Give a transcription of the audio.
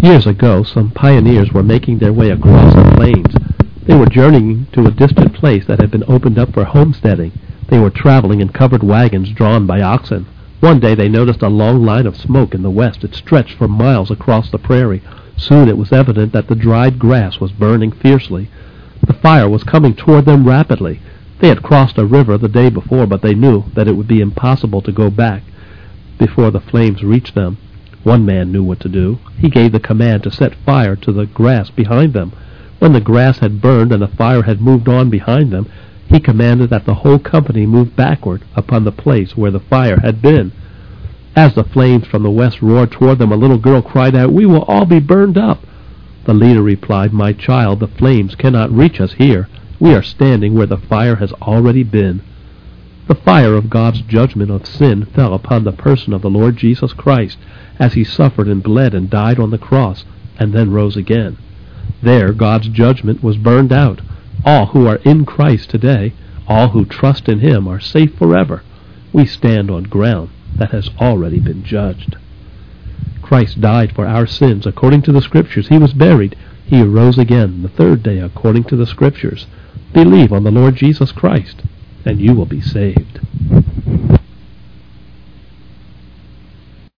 Years ago, some pioneers were making their way across the plains. They were journeying to a distant place that had been opened up for homesteading. They were traveling in covered wagons drawn by oxen. One day they noticed a long line of smoke in the west. It stretched for miles across the prairie. Soon it was evident that the dried grass was burning fiercely. The fire was coming toward them rapidly. They had crossed a river the day before, but they knew that it would be impossible to go back before the flames reached them. One man knew what to do. He gave the command to set fire to the grass behind them. When the grass had burned and the fire had moved on behind them, he commanded that the whole company move backward upon the place where the fire had been. As the flames from the west roared toward them, a little girl cried out, "We will all be burned up." The leader replied, "My child, the flames cannot reach us here. We are standing where the fire has already been." The fire of God's judgment of sin fell upon the person of the Lord Jesus Christ as he suffered and bled and died on the cross and then rose again. There God's judgment was burned out. All who are in Christ today, all who trust in him, are safe forever. We stand on ground that has already been judged. Christ died for our sins according to the Scriptures. He was buried. He arose again the third day according to the Scriptures. Believe on the Lord Jesus Christ, and you will be saved.